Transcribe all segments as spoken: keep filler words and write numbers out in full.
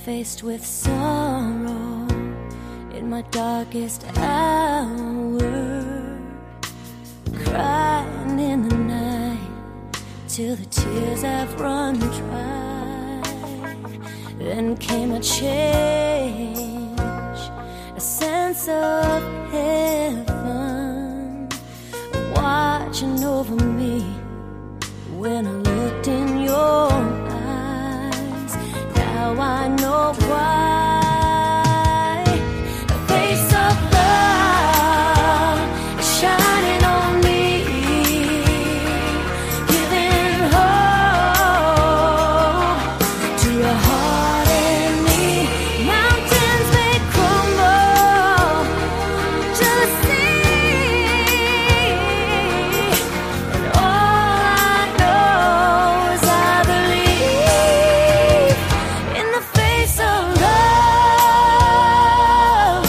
faced with sorrow in my darkest hour, crying in the night till the tears have run dry. Then came a change, a sense of heaven watching over me when I looked in your eyes. Now I know why. The face of love is shining on me, giving hope to a heart in need. Mountains may crumble to the sea, and all I know is I believe in the face of love.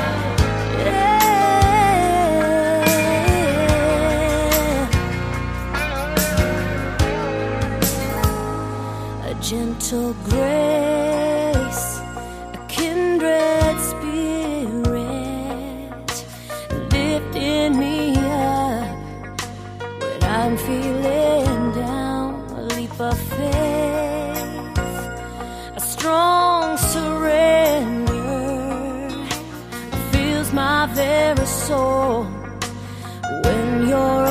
Yeah. A gentle grace, a kindred spirit, lifting me up when I'm feeling down. A leap of faith, a strong surrender fills my very soul when you're